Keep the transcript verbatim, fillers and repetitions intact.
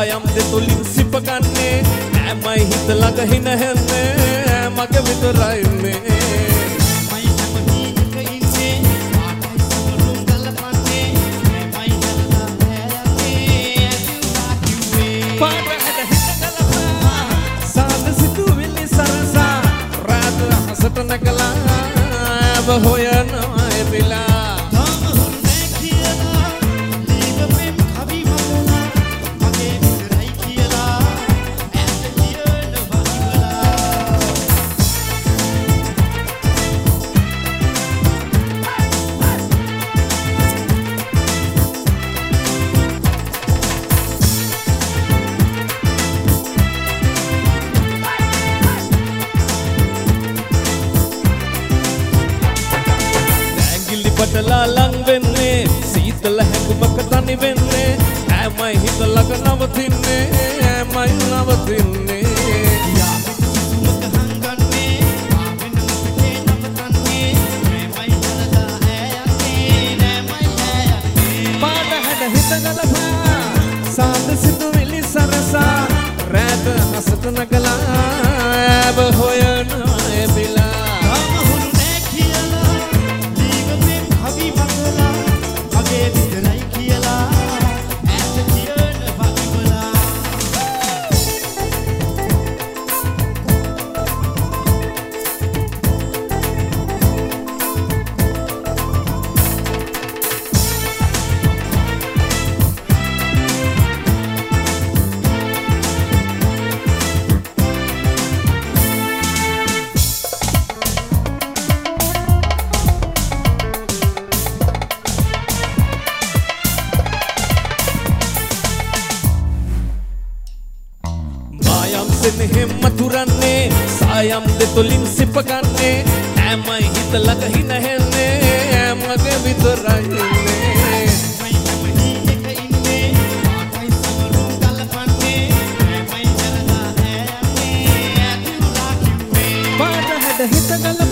සායම් දෙතුලින් සිප ගන්නේ නෑමයි හිත ළඟ හින හැන්නේ මගේ විතරයි මේ Hoyana ebila tamahunne kiyala leegapem kavi magala mage vidarai kiyala ඈත කියන වහිවලා පටලා ලං වෙන්නේ සීතල හැඟුමක තනි වෙන්නේ ඈමයි හිත ළඟ නවතින්නේ ඈමයි නවතින්නේ යා සුමක හංගන්නේ ආවෙන මුටේ නවතන්නේ ඈමයි හලදා ඈයන්නේ නෑමයි ඈයන්නේ පාඩ හැඩ හිත ගලපා සාන්ද සිතුවිලි සරසා රැඳ හසත නගලා ඈබ හොයනවා එබිලා මතුරන්නේ සායම් දෙතුලින් සිප ගන්නේ ඈමයි හිත ළඟ හින හැන්නේ ඈමගේ විතරයි ඉන්නේ මයි එක ඉන්නේ ආතයි සමරු ගලපන්නේ ඈමයි ජරදා ඈන්නේ ඇතුලා කිව්වේ පාට හැඩ හිත ගල